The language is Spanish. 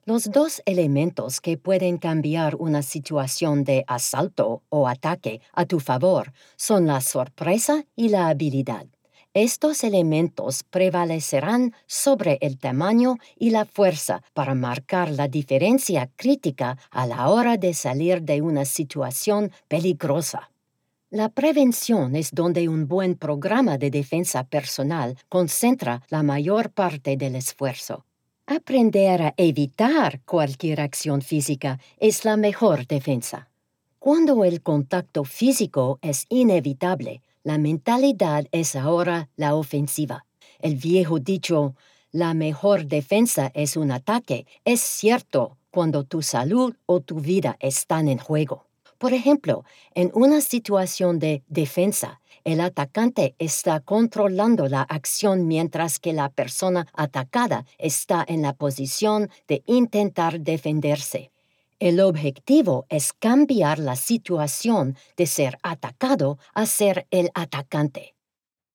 Los dos elementos que pueden cambiar una situación de asalto o ataque a tu favor son la sorpresa y la habilidad. Estos elementos prevalecerán sobre el tamaño y la fuerza para marcar la diferencia crítica a la hora de salir de una situación peligrosa. La prevención es donde un buen programa de defensa personal concentra la mayor parte del esfuerzo. Aprender a evitar cualquier acción física es la mejor defensa. Cuando el contacto físico es inevitable, la mentalidad es ahora la ofensiva. El viejo dicho, la mejor defensa es un ataque, es cierto cuando tu salud o tu vida están en juego. Por ejemplo, en una situación de defensa, el atacante está controlando la acción mientras que la persona atacada está en la posición de intentar defenderse. El objetivo es cambiar la situación de ser atacado a ser el atacante.